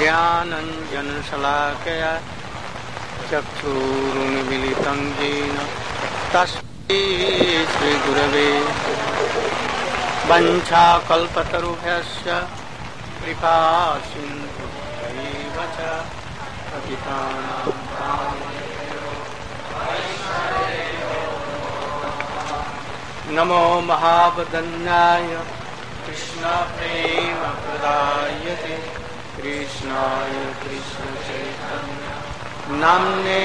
ज्ञानञ्जनशलाकया चक्षुरुन्मीलितं येन तस्मै श्रीगुरवे वञ्चाकल्पतरुभ्यश्च कृपासिन्धुभ्यैव च पतितानां नमो महावदन्याय कृष्णप्रेमप्रदायते कृष्णाय कृष्णचैतन्य नाम्ने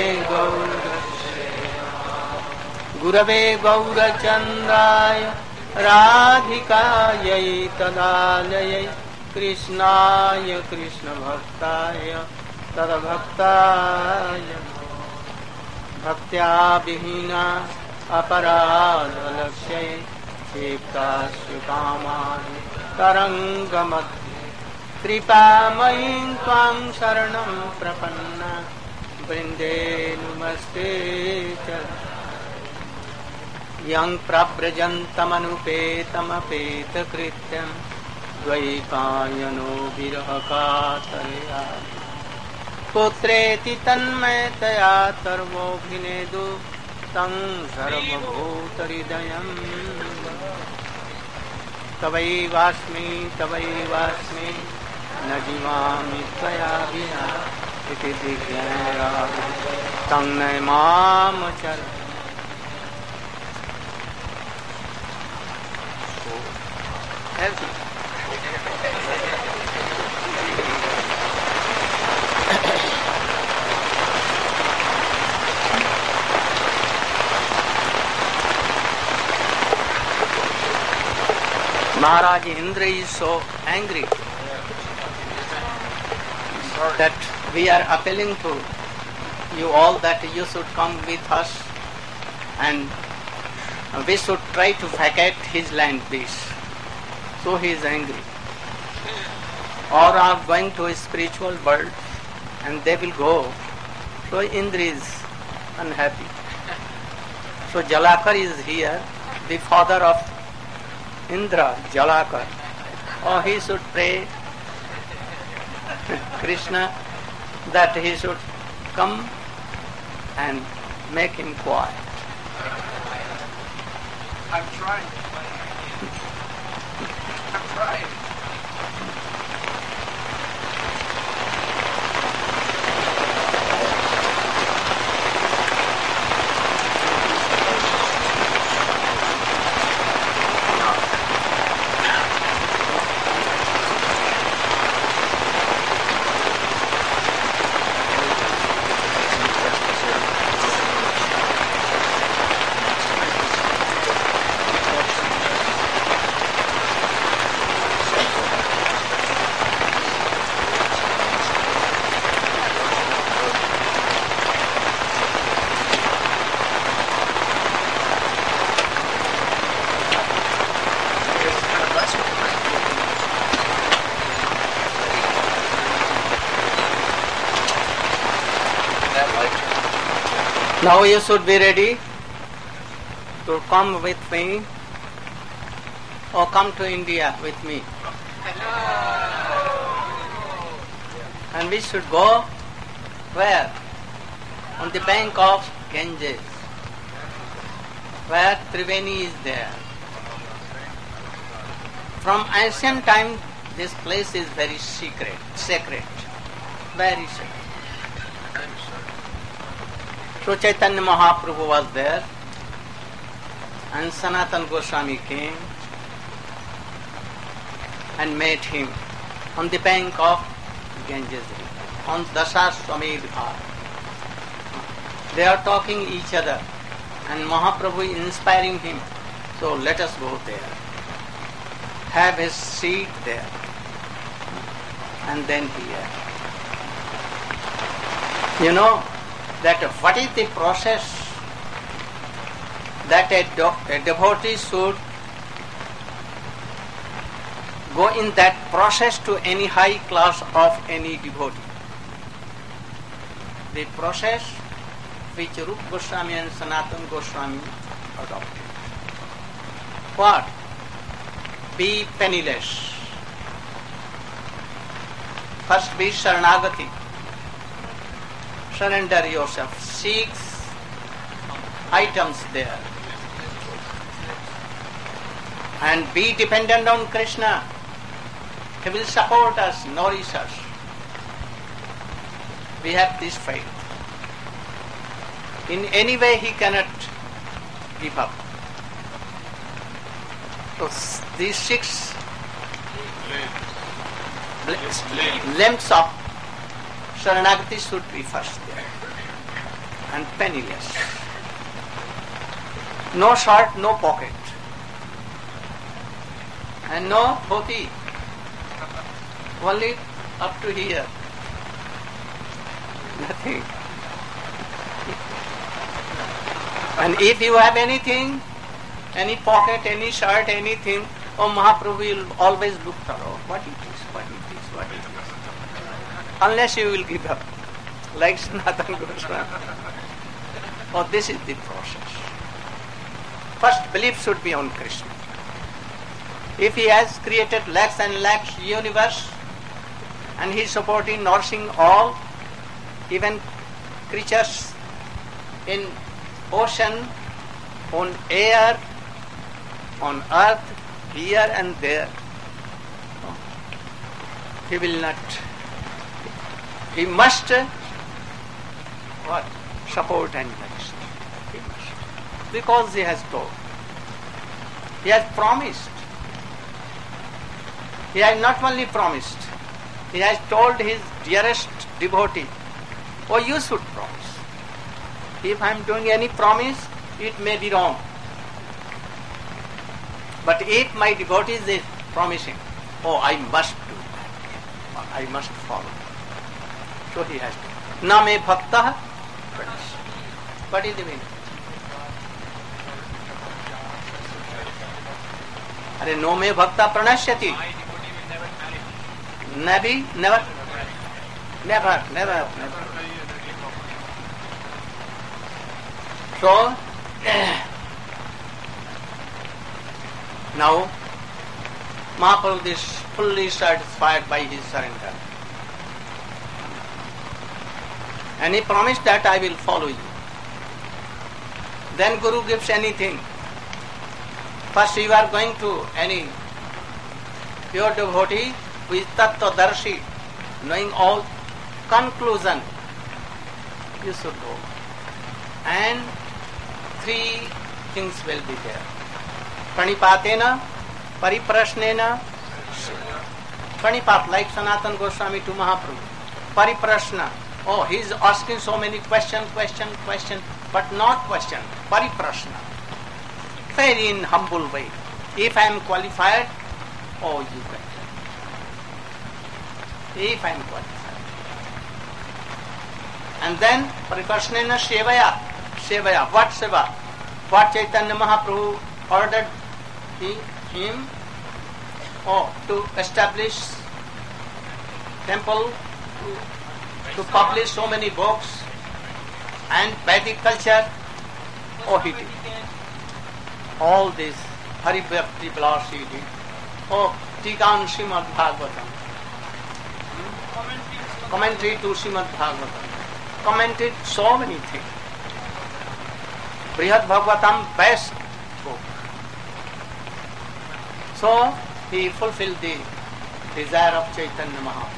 गुरवे गौरचन्द्राय राधिकायै तदालयै कृष्णाय कृष्णभक्ताय तद्भक्ताय भक्त्या विहीना अपराधलक्ष्ये क्षिप्तास्य कामानि तरङ्गमध्ये कृपामयीं त्वां शरणं प्रपन्ना वृन्दे नमस्ते च यं प्रव्रजन्तमनुपेतमपेतकृत्यं द्वैपायनो विरहकातरया पुत्रेति तन्मयतया सर्वोऽभिनेदु तं सर्वभूतहृदयं तवैवास्मि न जीवामि त्वया विना इति दिव्यया तं नमामचर Maharaj Indra is so angry that we are appealing to you all that you should come with us and we should try to vacate his land, please. So he is angry. Or are going to a spiritual world and they will go. So Indra is unhappy. So Jalakar is here, the father of Indra, Jalakar. Oh, he should pray Krishna that he should come and make him quiet. I'm trying. I'm trying. Now you should be ready to come with me or come to India with me. And we should go where? On the bank of Ganges, where Triveni is there. From ancient time, this place is very sacred, very sacred. So Chaitanya Mahaprabhu was there and Sanatana Goswami came and met him on the bank of Ganges, on Dasaswamedh Ghat. They are talking each other and Mahaprabhu is inspiring him. So let us go there, have his seat there, and then here. You know that what is the process that a devotee should go in that process to any high class of any devotee. The process which Rupa Goswami and Sanatana Goswami adopted. What? Be penniless. First be Sharanagati. Surrender yourself. 6 items there. And be dependent on Krishna. He will support us, nourish us. We have this faith. In any way he cannot give up. So these 6 limbs of Sharanagati should be first there. And penniless. No shirt, no pocket. And no dhoti. Only up to here. Nothing. And if you have anything, any pocket, any shirt, anything, oh Mahaprabhu will always look thorough. What it is, what it is, what it is. Unless you will give up. Like Sanatana Goswami. Oh, this is the process. First belief should be on Krishna. If he has created lakhs and lakhs universe, and he is supporting, nourishing all, even creatures in ocean, on air, on earth, here and there, he will not. He must what? Support and nourish. He must. Because he has told. He has promised. He has not only promised, he has told his dearest devotee, oh, you should promise. If I am doing any promise, it may be wrong. But if my devotee is promising, oh, I must do that. I must follow. So he has to. Na me bhaktah pranashyati. What is the meaning? Are no me bhakta pranashyati. Never. So, now, Mahaprabhu is fully satisfied by his surrender. And he promised that I will follow you. Then Guru gives anything. First you are going to any pure devotee who is Tattvadarshi, knowing all, conclusion, you should go. And 3 things will be there. Pranipatena, Pariprashnena, Pranipat, like Sanatana Goswami to Mahaprabhu. Pariprashna, oh, he is asking so many questions, but not question, Pariprashna. Very in humble way. If I am qualified, oh, you can. If I am qualified. And then, Pariprashnena Sevaya. What seva? What Chaitanya Mahaprabhu ordered him? Oh, to establish temple, to publish so many books and Vedic culture. Oh, he did. All this Hari Bhakti Vilas he did. Oh, Tika on Srimad Bhagavatam. Commentary to Srimad Bhagavatam. Commented so many things. Brihad Bhagavatam, best book. So, he fulfilled the desire of Chaitanya Mahaprabhu.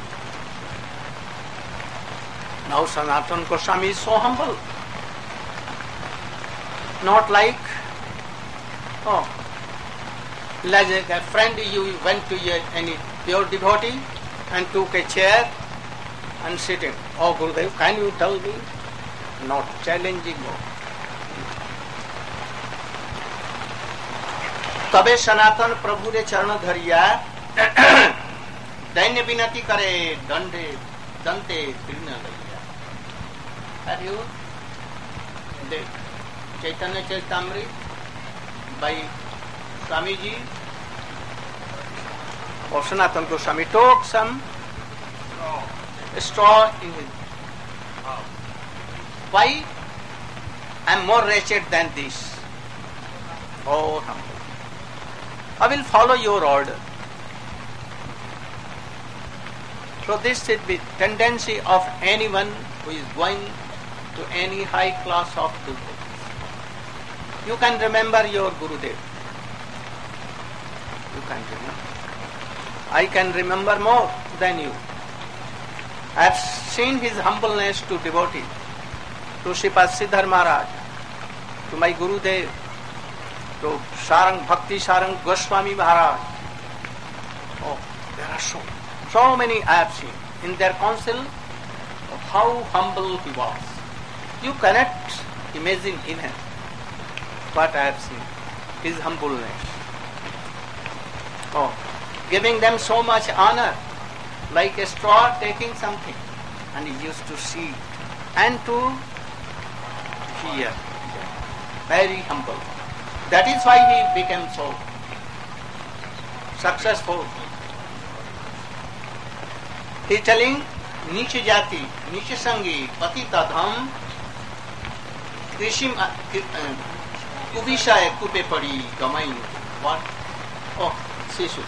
Now Sanatana Goswami is so humble. Not like, oh, like a friend, you went to any pure devotee and took a chair and sitting. Oh Gurudev, can you tell me? Not challenging. तबे सनातन प्रभु रे चरण धरिया दैन्य विनती करे दंडे दंते तीर्ण लैया. Have you the Chaitanya Charitamrita by Swami Ji or Sanatana Goswami took some straw in his. Why? I am more wretched than this. Oh, humble. I will follow your order. So So this should be tendency of anyone who is going to any high class of Gurudev. You can remember your Gurudev. You can remember. I can remember more than you. I have seen his humbleness to devotees, to Sripad Siddhar Maharaj, to my Gurudev, to Sarang Bhakti Sarang Goswami Maharaj. Oh, there are so many I have seen in their council of how humble he was. You cannot imagine even what I have seen, his humbleness. Oh, giving them so much honor, like a straw taking something, and he used to see and to hear. Very humble. That is why he became so successful. He is telling Niche Jati, Niche Sangi, Patita Dham, Krishim Kubisha Kupe Padi Gamai. What? Oh, Sishu.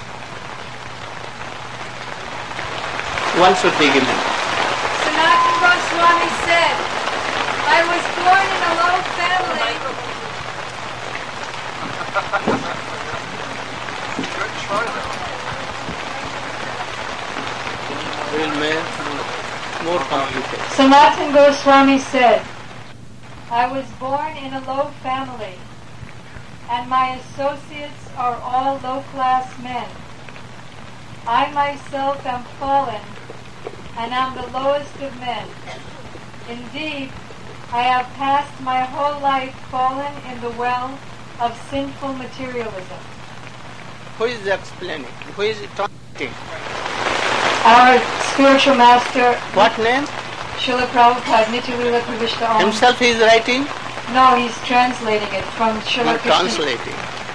One should be given. Sanatana Goswami said, I was born in a low family. Good try though. Will make more complicated. Sanatana Goswami said, I was born in a low family, and my associates are all low-class men. I myself am fallen, and am the lowest of men. Indeed, I have passed my whole life fallen in the well of sinful materialism. Who is explaining? Who is talking? Our spiritual master, What name? Srila Prabhupada, Nitya-lila Pravishta Om. Himself he is writing? No, he's translating it from Srila Not Krishna. translating.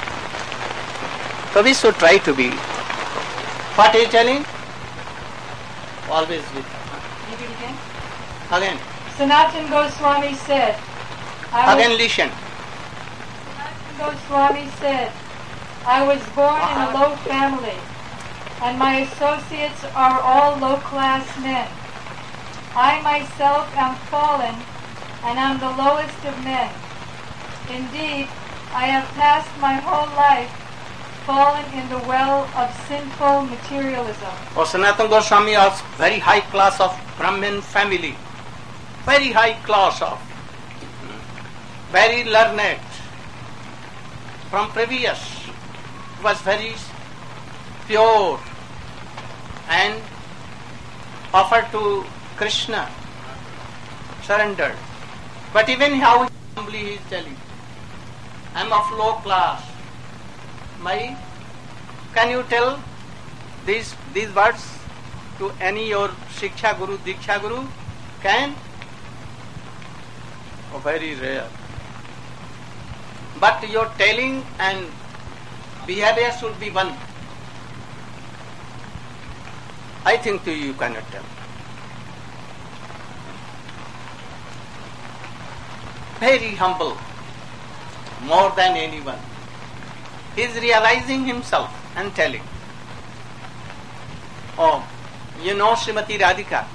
So we should try to be. What is telling? Always with. Read it again. Again. Sanatana Goswami said, Again listen. Sanatana Goswami said, I was born in a low family, and my associates are all low-class men. I myself am fallen, and am the lowest of men. Indeed, I have passed my whole life fallen in the well of sinful materialism. Oh, Sanatana Goswami was very high class of Brahmin family. Very high class of. Very learned. From previous. Was very pure and offered to Krishna. Surrendered. But even how humbly he is telling, I am of low class. Can you tell these words to any your Shiksha Guru, Diksha Guru? Can? Oh, very rare. But your telling and behavior should be one. I think to you cannot tell. Very humble, more than anyone. He is realizing himself and telling. Oh, you know Srimati Radhika.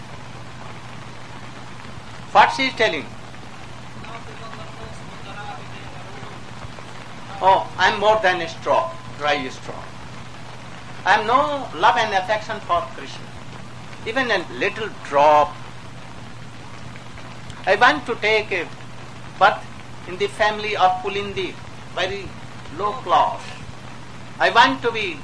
What she is telling? Oh, I am more than a straw, dry straw. I have no love and affection for Krishna. Even a little drop. I want to take a birth in the family of Pulindi, very low class. I want to be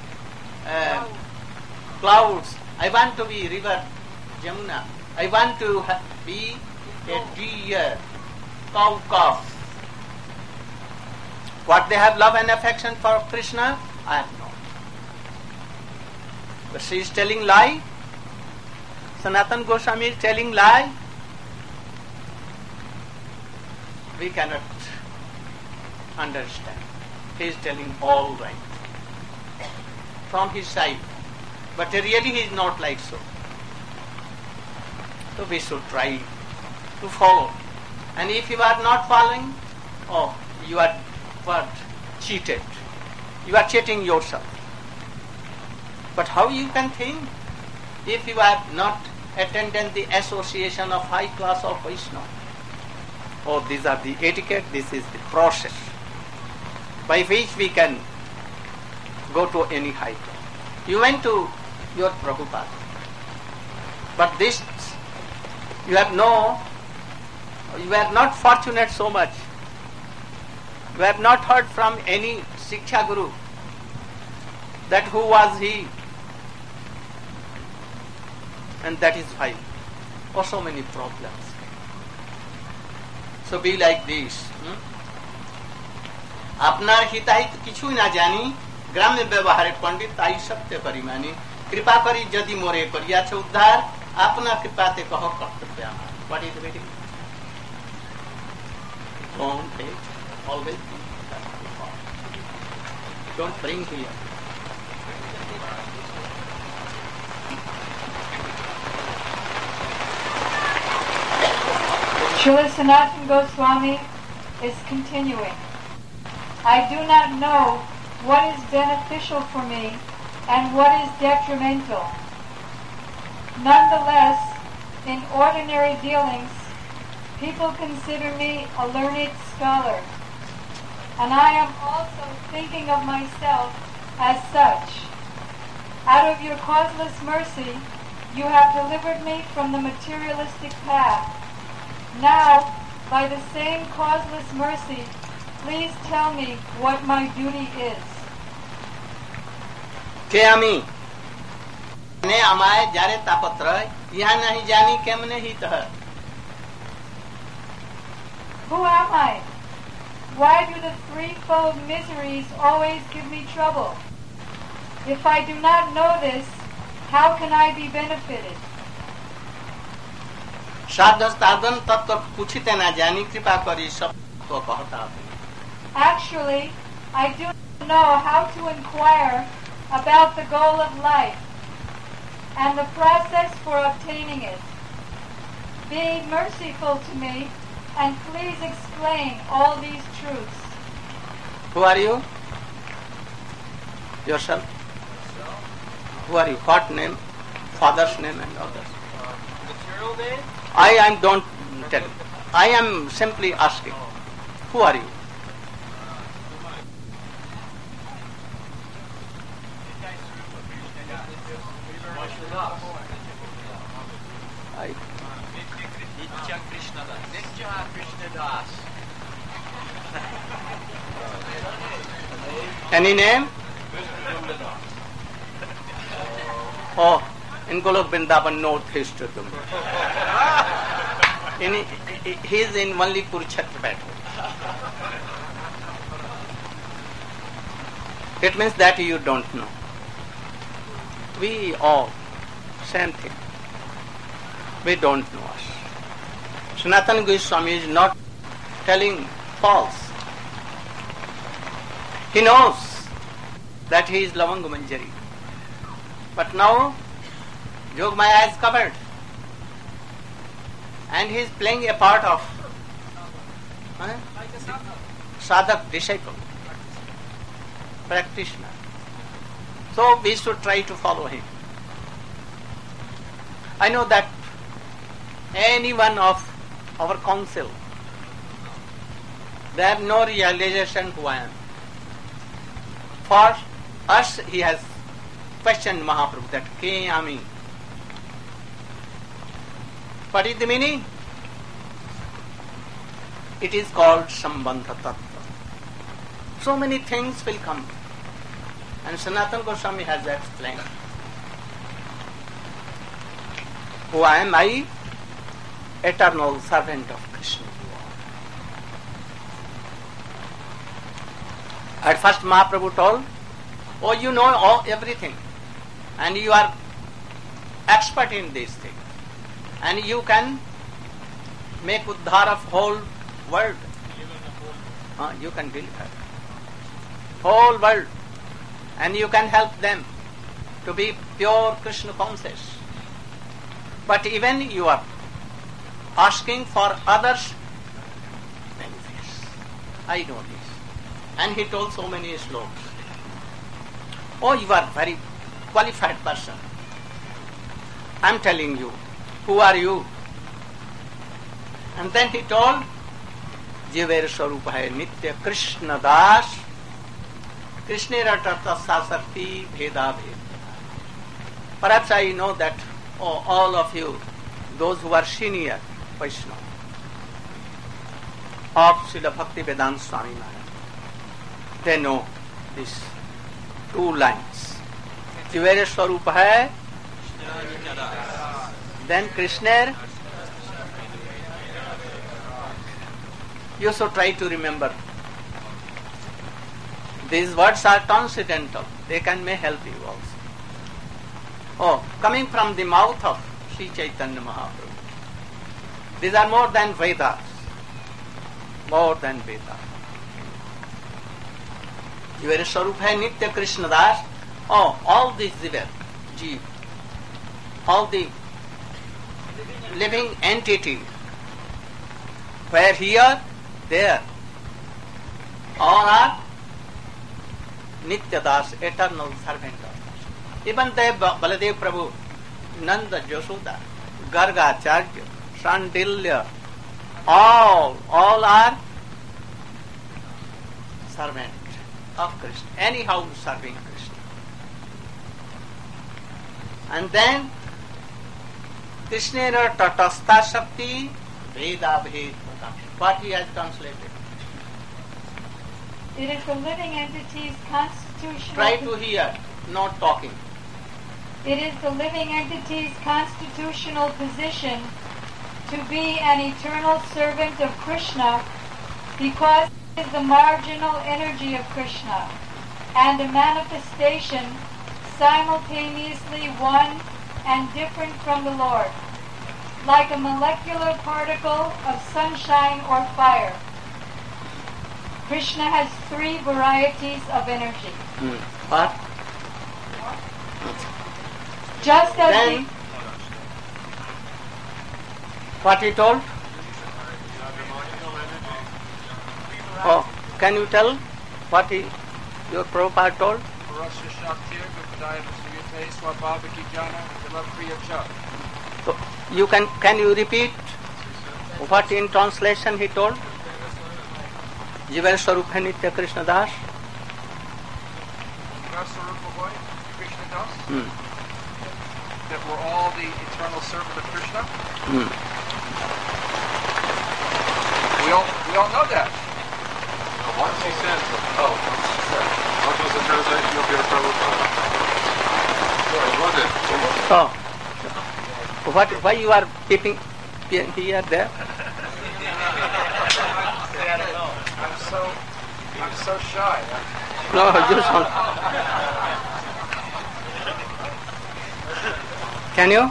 clouds. I want to be river Jamuna. I want to be a deer, cow calf. What they have love and affection for Krishna, I have not. But she is telling lie. Sanatana Goswami is telling lie. We cannot understand. He is telling all right from his side. But really he is not like so. So we should try to follow. And if you are not following, oh, you are what? Cheated. You are cheating yourself. But how you can think? if you have not attended the association of high class of Vaishnava, oh, these are the etiquette, this is the process by which we can go to any high class. You went to your Prabhupada, but this you are not fortunate so much. You have not heard from any Siksha Guru that who was he, and that is why oh, so many problems. So be like this. আপনার হিতাহিত কিছুই না জানি, গ্রামে ব্যবহারে পণ্ডিত তাই সত্য পরিমাণী, কৃপা করি যদি মোরে করিয়াছে উদ্ধার, আপনার কৃপাতে কহ কর্তব্য আমার। What is the waiting? Don't take, always be. Don't bring here. Srila Sanatana Goswami is continuing. I do not know what is beneficial for me and what is detrimental. Nonetheless, in ordinary dealings, people consider me a learned scholar, and I am also thinking of myself as such. Out of your causeless mercy, you have delivered me from the materialistic path. Now, by the same causeless mercy, please tell me what my duty is. કે અમી ને અમાય જ્યારે તાપત્ર યહ નહીં જાની કેમને હિત હ. Who am I? Why do the threefold miseries always give me trouble? If I do not know this, how can I be benefited? साधन साधन तत्व पूछते ना जानी, कृपा करी सब तो कहता हूँ. Actually, I do know how to inquire about the goal of life and the process for obtaining it. Be merciful to me and please explain all these truths. Who are you? Yourself? Who are you? What name? Father's name and others? Material name? I am don't tell. I am simply asking. Who are you? Nitya Krishna Das. Nitya Krishna Das. Any name? Oh, in Golok Vrindavan North East. He is in only Kurukshetra battle. It means that you don't know. We all, same thing. We don't know us. Sanatana Goswami is not telling false. He knows that he is Lavanga Manjari. But now, Jogmaya is covered. And he is playing a part of sadhak, disciple, practitioner. So we should try to follow him. I know that any one of our council, they have no realization who I am. For us, he has questioned Mahaprabhu that Ke Ami. What is the meaning? It is called Sambandha Tattva. So many things will come. And Sanatana Goswami has explained. Who am I? Eternal servant of Krishna. At first Mahaprabhu told, oh, you know everything. And you are expert in this thing. And you can make uddhar of whole world. You can deliver whole world. And you can help them to be pure Krishna conscious. But even you are asking for others' benefits. I know this. And he told so many slokas. Oh, you are very qualified person. I'm telling you, who are you? And then he told, Jiver Swarup hai Nitya Krishna Das, Krishnera Tatasa Sakti Bheda Bhed. Perhaps I know that all of you, those who are senior Vaishnava of Srila Bhakti Vedanta Swami Maharaj, they know these two lines. Jiver Swarup hai, then Krishna. You should try to remember. These words are transcendental. They may help you also. Coming from the mouth of Sri Chaitanya Mahaprabhu. These are more than Vedas. More than Vedas. Jiver Swarup hai Nitya Krishna Das. All these Jiva, all the living entities, where here, there, all are Nitya Das, eternal servant of us. Even the Baladev Prabhu, Nanda, Yashoda, Garga, Acharya, Sandilya, all are servant of Krishna, anyhow serving Krishna. And then Krishnera Tatastha Shakti Veda Bhed. What he has translated? It is the living entity's constitutional... Try to hear, not talking. It is the living entity's constitutional position to be an eternal servant of Krishna because it is the marginal energy of Krishna and a manifestation simultaneously one and different from the Lord, like a molecular particle of sunshine or fire. Krishna has three varieties of energy. What? Just as Then, what he told? Can you tell what your Prabhupada told? So you can you repeat what in translation he told? Jiver Swarup hai Nitya Krishna Das. That we're all the eternal servant of Krishna. We all know that. Once he said, what was the translation of your Prabhupada? Why you are keeping here there? I'm so shy. No, just one. Can you?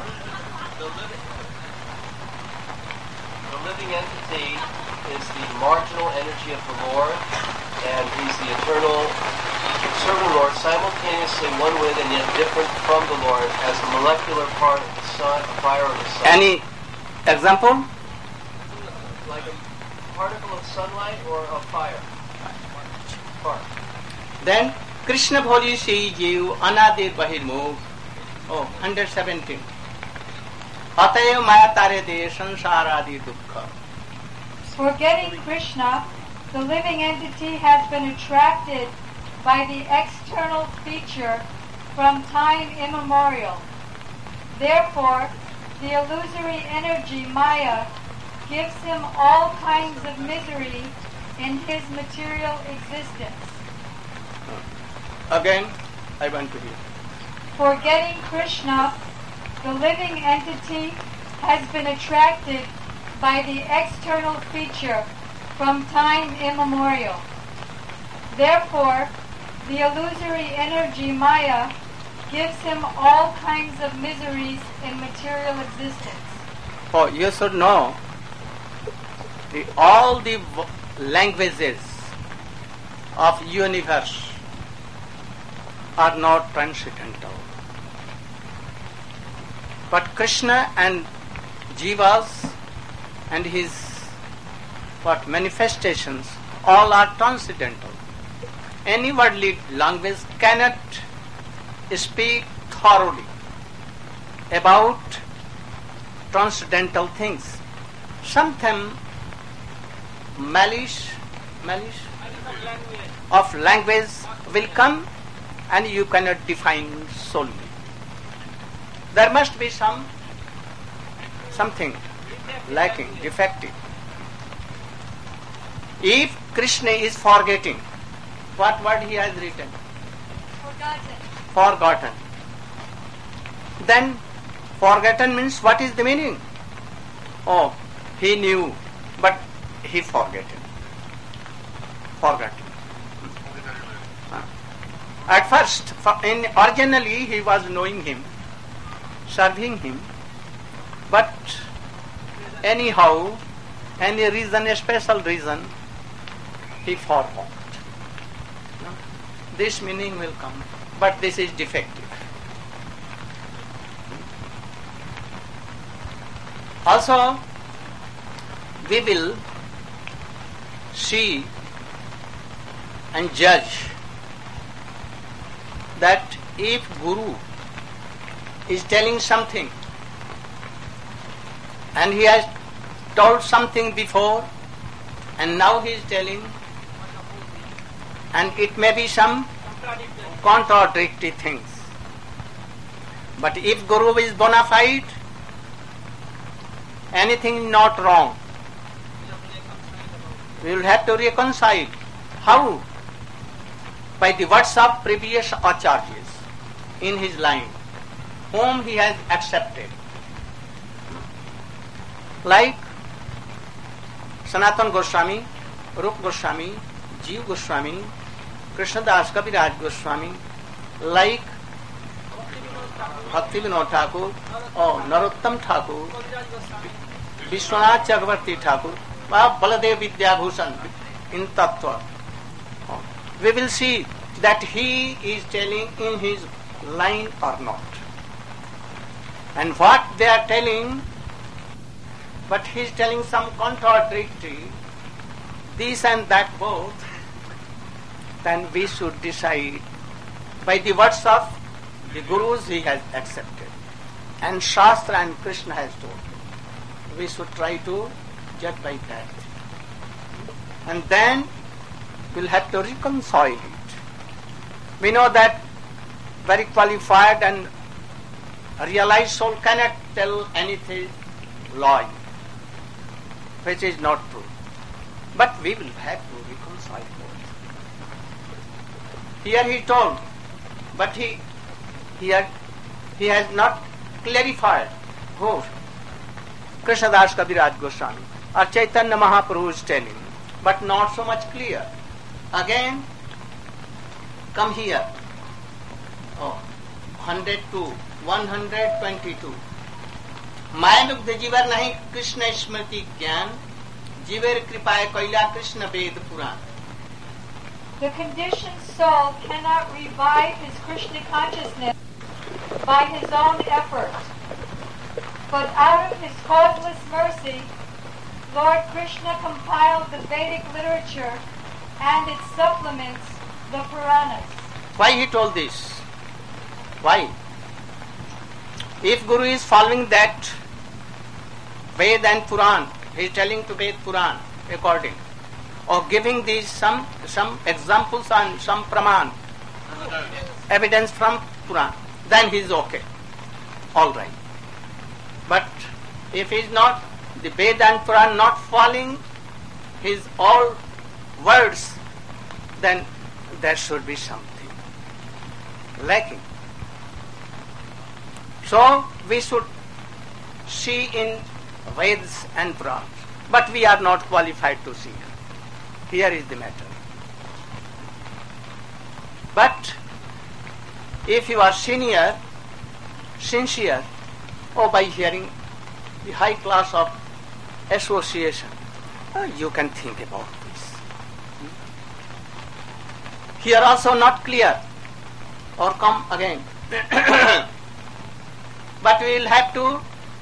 The living entity is the marginal energy of the Lord, and he's the eternal servant of the Lord, simultaneously one with and yet different from the Lord as a molecular part of the sun, a fire of the sun. Any example? Like a particle of sunlight or of fire. Spark. Then Krishna Bholi Shri Jiv Anadir Bahirmukh. 117. Atayo Maya Tare De Sansaradi Dukkha. forgetting Krishna, the living entity has been attracted by the external feature from time immemorial. Therefore, the illusory energy Maya gives him all kinds of misery in his material existence. Again, I want to hear. Forgetting Krishna, the living entity has been attracted by the external feature from time immemorial. Therefore, the illusory energy Maya gives him all kinds of miseries in material existence. Oh, you should know, all the languages of universe are not transcendental. But Krishna and Jivas and his manifestations all are transcendental. Any worldly language cannot speak thoroughly about transcendental things. Sometimes malice of language will come and you cannot define solely. There must be something lacking, defective. If Krishna is forgetting, what word he has written? Forgotten. Then forgotten means what is the meaning? Oh, he knew, but he forgotten. At first, originally he was knowing him, serving him, but anyhow, any reason, a special reason, he forgot. This meaning will come, but this is defective. Also, we will see and judge that if Guru is telling something and he has told something before and now he is telling, and it may be some contradictory things. But if Guru is bona fide, anything not wrong, we will have to reconcile. How? By the words of previous acharyas in his line, whom he has accepted. Like Sanatana Goswami, Rupa Goswami, Jiva Goswami, Krishnadas Kaviraj Goswami, like Bhaktivinoda Thakur, or Narottam Thakur, Vishwanath Chakravarti Thakur, Baladev Vidyabhushan in Tattva. We will see that he is telling in his line or not. And what they are telling, but he is telling some contradictory, this and that both, then we should decide by the words of the Gurus he has accepted and Shastra and Krishna has told. We should try to judge by that. And then we'll have to reconcile it. We know that very qualified and realized soul cannot tell anything lie, which is not true. But we will have to reconcile both. Here he told, but he has not clarified. Who? Krishnadas Kaviraj Goswami or Chaitanya Mahaprabhu is telling, but not so much clear. Again, come here. 122. मायनुक जीवर नहीं कृष्ण स्मृति ज्ञान जीवर कृपाय कैला Krishna Veda Purana. The conditioned soul cannot revive his Krishna consciousness by his own effort. But out of his causeless mercy, Lord Krishna compiled the Vedic literature and its supplements, the Puranas. Why he told this? Why? If Guru is following that Ved and Puran, he is telling to Ved Puran according, or giving these some examples and some praman, evidence from Puran, then he is okay. All right. But if he is not, the Ved and Puran not following his all words, then there should be something lacking. So we should see in Vedas and Purans, but we are not qualified to see. Here is the matter. But if you are sincere, by hearing the high class of association, you can think about this. Here also not clear, or come again. But we will have to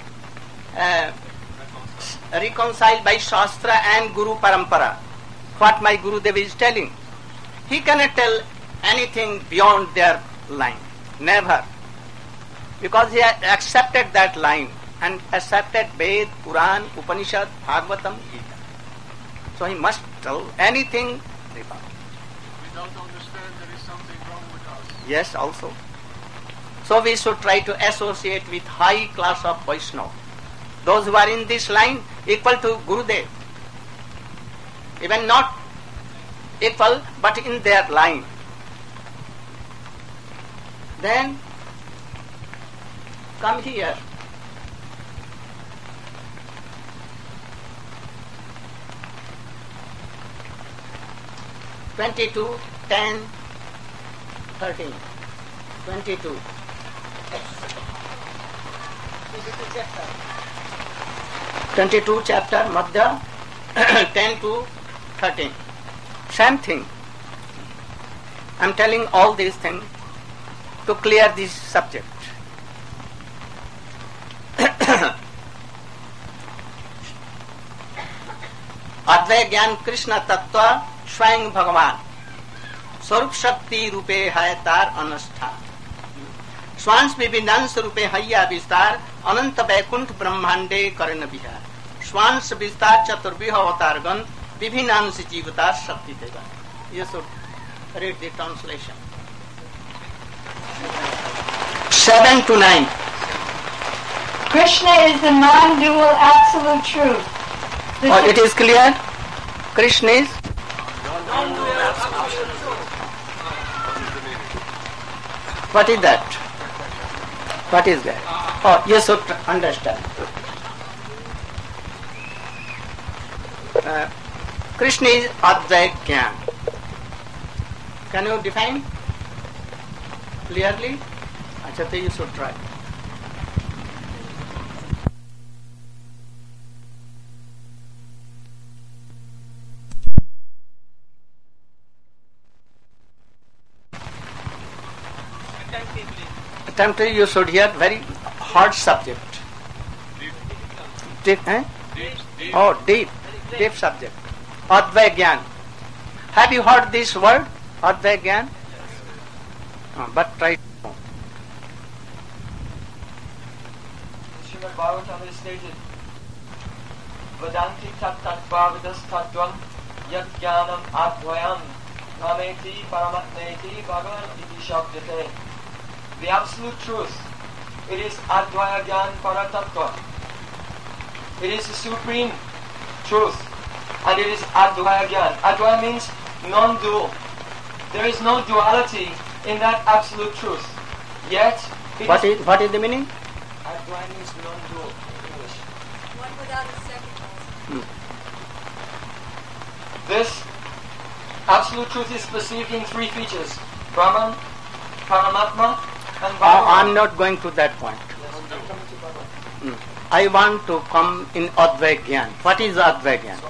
reconcile by Shastra and Guru Parampara. What my Gurudev is telling. He cannot tell anything beyond their line. Never. because he had accepted that line and accepted Ved, Puran, Upanishad, Bhagavatam, Gita. So he must tell anything. We don't understand there is something wrong with us. Yes, also. So we should try to associate with high class of Vaishnava. Those who are in this line equal to Gurudev. Even not equal, but in their line. Then come here. (22, 10, 13). 22. 22 chapter, Madhya, 10 to 13. Same thing. I am telling all these things to clear this subject. अद्वय ज्ञान कृष्ण तत्व स्वयं भगवान स्वरूप शक्ति रूपे है तार अनुष्ठान श्वांस विभिन्नांश रूपे हैया विस्तार अनंत वैकुंठ ब्रह्मांडे कर्ण विहार श्वांस विस्तार चतुर्विह अवतार गण विभिन्नांश जीवतार शक्ति देगा. You should read the translation. 7 to 9. Krishna is the non-dual absolute truth. It is clear? Krishna is what is that? What is that? Oh, you should understand. Krishna is Advait Gyan. Can you define clearly? Achha, you should try. Attentively you should hear very hard subject. Deep, eh? Deep. Oh, deep subject. Advait Gyan. Have you heard this word? Advait Gyan? But try. Srimad Bhagavatam is stated, Vadanti tat tat bhavadas tattvam yat jnanam advayam nameti paramatmeti bhagavan iti shabdate. The absolute truth, it is Advaya Gyan Paratattva. It is the supreme truth, and it is Advaya Gyan. Advaya means non-dual. There is no duality in that absolute truth. Yet, What is the meaning? Advaya means non-dual in English. One without a second. This absolute truth is perceived in three features: Brahman, Paramatma, and Bhagavan. I'm not going to that point. I want to come in Advait Gyan. What is Advait Gyan?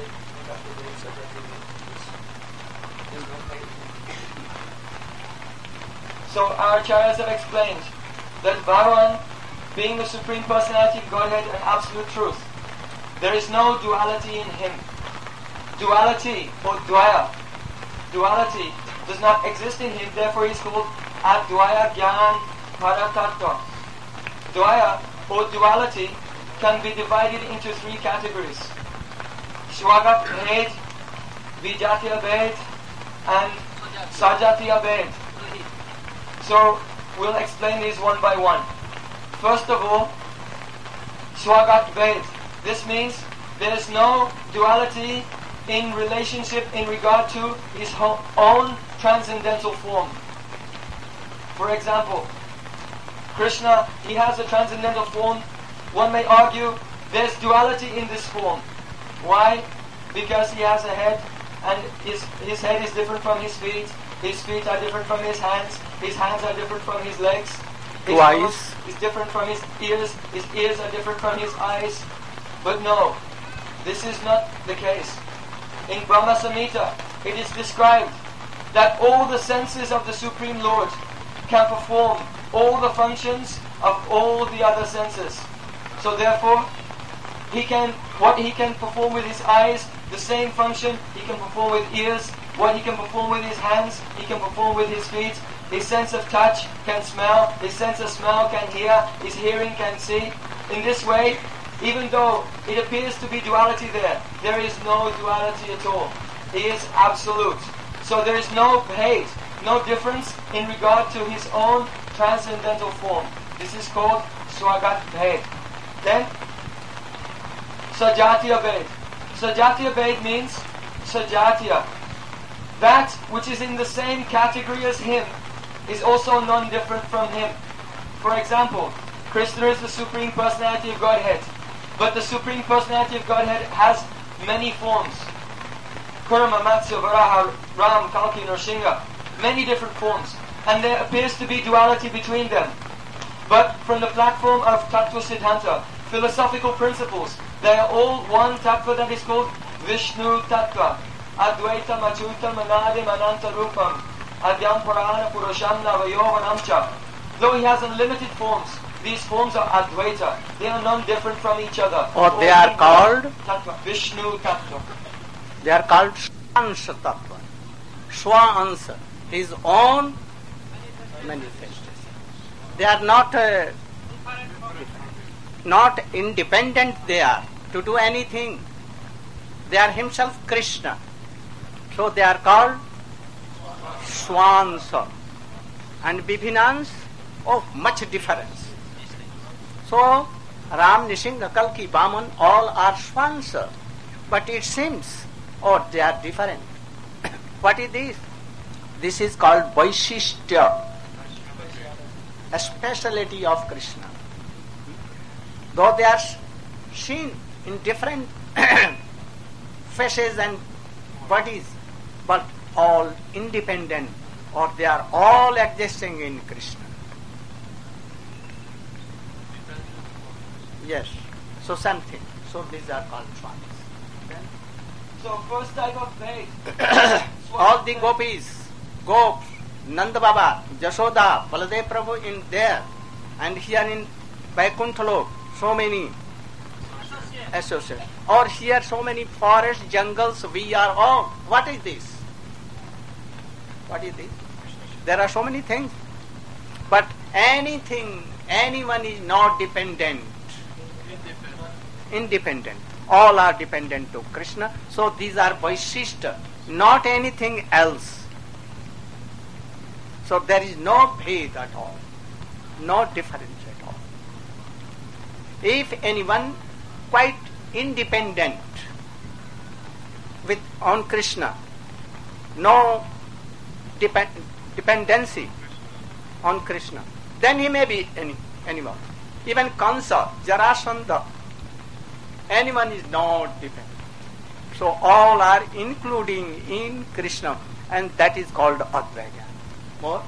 So our acharyas have explained that Bhagavan, being the Supreme Personality of Godhead and Absolute Truth, there is no duality in Him. Duality or Dvaya, duality does not exist in Him, therefore He is called Advaya Gyan Paratattva. Dvaya or duality can be divided into three categories: Swagat Bhed, Vijatiya Bhed, and Sajatiya Bhed. So we'll explain these one by one. First of all, Swagat Bhed. This means there is no duality in relationship in regard to His own transcendental form. For example, Krishna, He has a transcendental form. One may argue there's duality in this form. Why? Because He has a head, and his head is different from His feet are different from His hands are different from His legs, His nose is different from His ears are different from His eyes. But no, this is not the case. In Brahma Samhita, it is described that all the senses of the Supreme Lord can perform all the functions of all the other senses. So therefore, what he can perform with his eyes, the same function he can perform with ears. What he can perform with his hands, he can perform with his feet. His sense of touch can smell, his sense of smell can hear, his hearing can see. In this way, even though it appears to be duality there is no duality at all. He is absolute. So there is no hate, no difference in regard to his own transcendental form. This is called Swagat Bhed. Then, Sajatiya Bhed. Sajatiya Bhed means Sajatiya. That which is in the same category as him is also non-different from him. For example, Krishna is the Supreme Personality of Godhead, but the Supreme Personality of Godhead has many forms. Kurma, Matsya, Varaha, Ram, Kalki, Nrsimha, many different forms, and there appears to be duality between them. But from the platform of Tattva Siddhanta, philosophical principles, they are all one Tattva that is called Vishnu Tattva. Advaita Machuta Manade Mananta Rupam Adyam Purana Purusham Navayovanamcha. Though he has unlimited forms, these forms are Advaita. They are non-different from each other. Or they are called Tattva, Vishnu Tattva. They are called Swansha Tattva. Swansha, his own manifestation. They are not independent they are to do anything. They are himself Krishna. So they are called Swansha. And Bibhinans, much difference. So Ram, Nrsimha, Kalki, Vaman, all are Swansha. But it seems, they are different. What is this? This is called Vaishistya, a speciality of Krishna. Though they are seen in different faces and bodies, but all independent, or they are all existing in Krishna. Yes. So something. So these are called swans. So first type of faith. All the gopis, Gops, Nanda Baba, Jashoda, Baladev Prabhu in there, and here in Vaikuntha Lok, so many associates. Or here so many forests, jungles, we are all. What is this? What is this? There are so many things. But anyone is not dependent. Independent. All are dependent to Krishna. So these are Vaishishta, not anything else. So there is no bhed at all. No difference at all. If anyone quite independent on Krishna, no dependency on Krishna, then he may be anyone. Even Kansa, Jarasandha, anyone is not dependent. So all are including in Krishna, and that is called Advaita. More?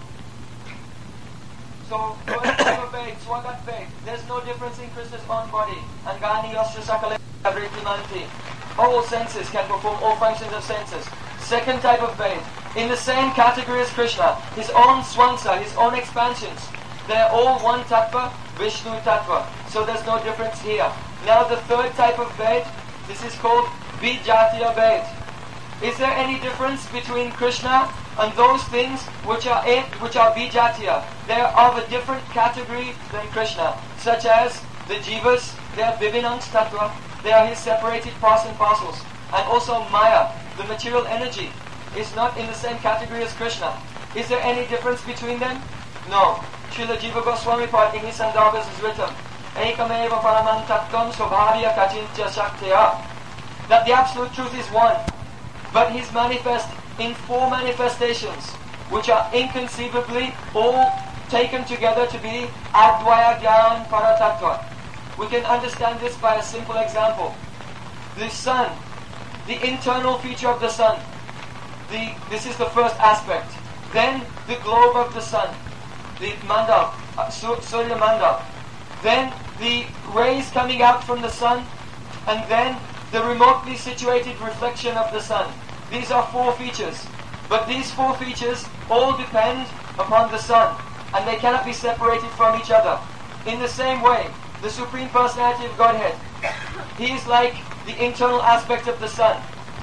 So, first type of faith, Swagat faith, there's no difference in Krishna's own body. Angani Yasya Sakale Vritinanti. All senses can perform all functions of senses. Second type of faith, in the same category as Krishna, his own swansa, his own expansions, they're all one tattva, Vishnu tattva. So there's no difference here. Now the third type of Ved, this is called Vijatiya Ved. Is there any difference between Krishna and those things which are Vijatiya? They are of a different category than Krishna, such as the Jivas, they are Vivinangs Tattva, they are his separated parts and parcels. And also Maya, the material energy, is not in the same category as Krishna. Is there any difference between them? No. Srila Jiva Goswami Pad in his Sandarbhas is written, Ekameva Paraman Tattvam Svabhavya Kachintya Shaktiya. That the absolute truth is one, but he's manifest in four manifestations, which are inconceivably all taken together to be Advaya Gyan Paratattva. We can understand this by a simple example. The sun, the internal feature of the sun, this is the first aspect. Then the globe of the sun, the mandal, Surya mandal. Then the rays coming out from the sun, and then the remotely situated reflection of the sun. These are four features. But these four features all depend upon the sun, and they cannot be separated from each other. In the same way, the Supreme Personality of Godhead, he is like the internal aspect of the sun.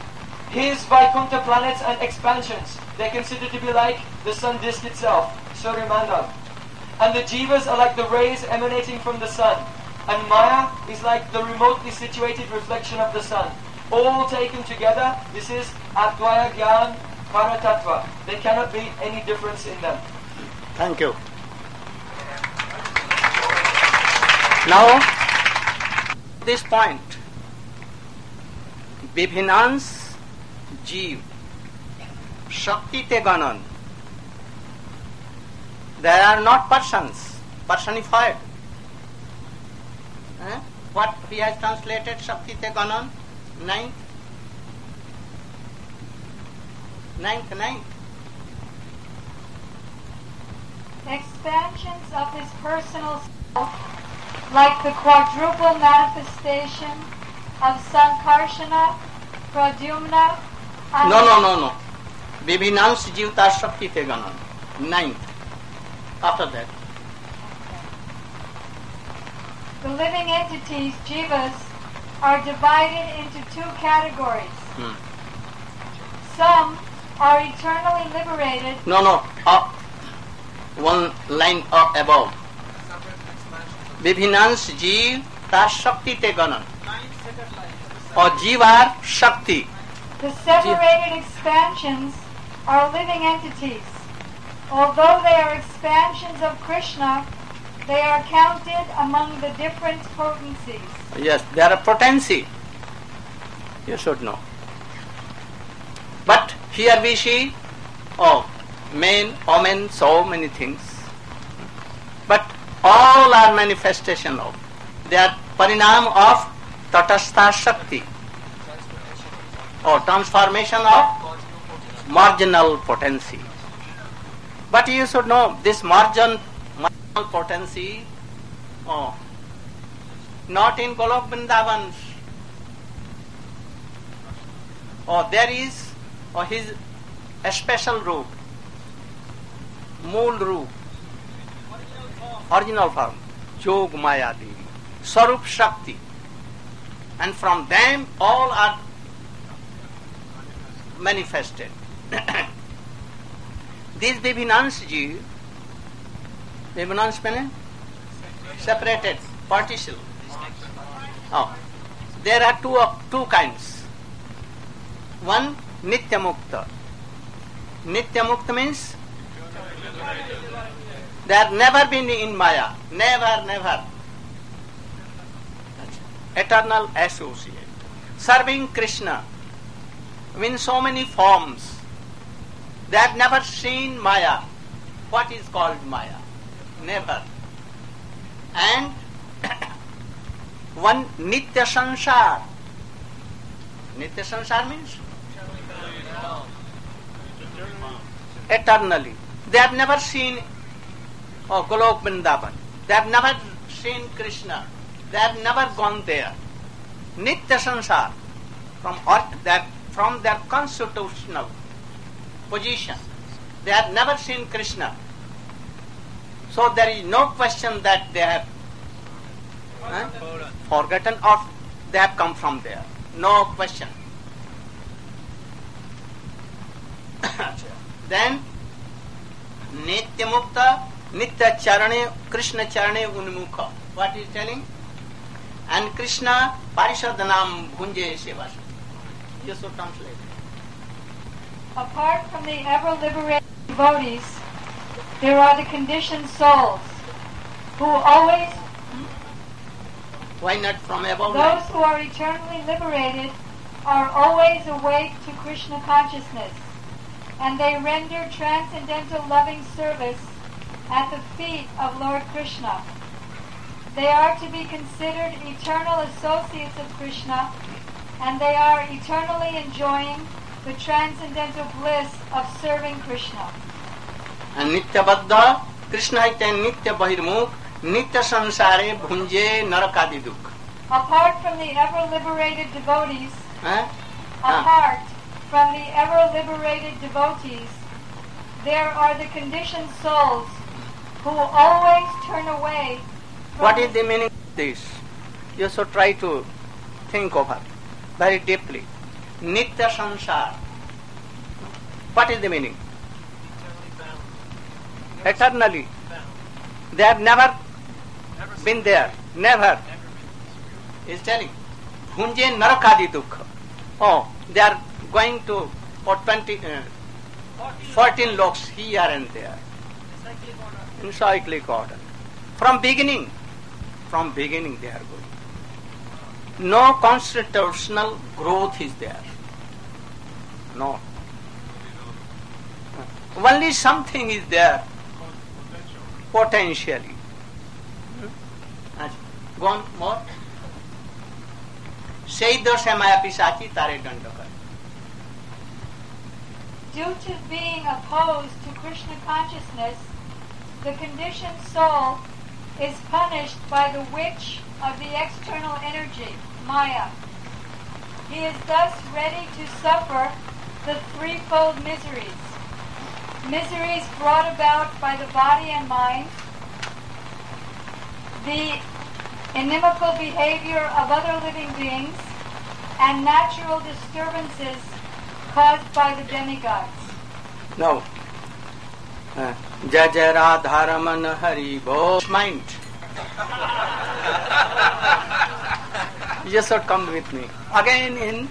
his Vaikuntha planets and expansions, they consider to be like the sun disk itself, Surya Mandal. And the jivas are like the rays emanating from the sun. And Maya is like the remotely situated reflection of the sun. All taken together, this is Advaya Gyan Paratattva. There cannot be any difference in them. Thank you. Now, this point, Bibhinans Jeev, Shakti Te Ganan, they are not persons, personified. What he has translated Shakti Te Ganan? Ninth. Expansions of his personal self, like the quadruple manifestation of Sankarsana, Pradyumna, and No. Bibhinans Jivta Shakti Te Ganan. Ninth. After that. The living entities, jivas, are divided into two categories. Some are eternally liberated. No. Up. One line up above. Bibhinans Jeev Ta Shakti Te Ganan. Or Jivar Shakti. The separated expansions are living entities. Although they are expansions of Krishna, they are counted among the different potencies. Yes, they are a potency. You should know. But here we see, men, women, so many things. But all are manifestation of. They are parinam of Tatastha Shakti, or transformation of marginal potency. But you should know, this marginal potency, not in Golok Vrindavan. There is his a special root, Mool root, original form, Jog Maya Devi, Sarup Shakti, and from them all are manifested. These Bibhinans Jeev, Bibhinans means separated, partial. There are two kinds. One, Nitya Mukta. Nitya Mukta means they have never been in Maya. Never. Eternal associate. Serving Krishna in so many forms. They have never seen Maya. What is called Maya? Never. And one Nitya Sansar. Nitya Sansar means eternally. They have never seen Golok Vrindavan. They have never seen Krishna. They have never gone there. Nitya Sansar, from their constitutional position, they have never seen Krishna. So there is no question that they have forgotten or they have come from there. No question. Then Nitya Mukta, Nitya Charane, Krishna Charane Unmukha. What is telling? And Krishna Parishadanam Bhunje Sevas. You should translate. Apart from the ever-liberated devotees, there are the conditioned souls who always... Why not from above? Those who are eternally liberated are always awake to Krishna consciousness, and they render transcendental loving service at the feet of Lord Krishna. They are to be considered eternal associates of Krishna, and they are eternally enjoying the transcendental bliss of serving Krishna. And Nitya Baddha, Krishna is Nitya Bahirmukh, Nitya Sansare Bhunje Narakadi Dukh. Apart from the ever-liberated devotees, there are the conditioned souls who always turn away from... What is the meaning of this? You should try to think over very deeply. Nitya Sansar. What is the meaning? Eternally. They have never been there. Never. He is telling. Bhunje narakadi dukha. Oh, they are going to for 14 loks here and there. In cyclic order. From beginning they are going. No constitutional growth is there. No. Only something is there. Potentially. Go on, more. Sei dosha maya pisachi tare dandaka. Due to being opposed to Krishna consciousness, the conditioned soul is punished by the witch of the external energy, Maya. He is thus ready to suffer the threefold miseries. Miseries brought about by the body and mind, the inimical behavior of other living beings, and natural disturbances caused by the demigods. Now, Jaja Radharaman Hari Bo mind. You should come with me. Again in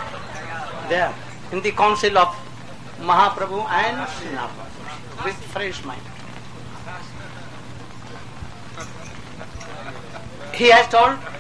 the council of Mahaprabhu and Srinivasa with fresh mind. He has told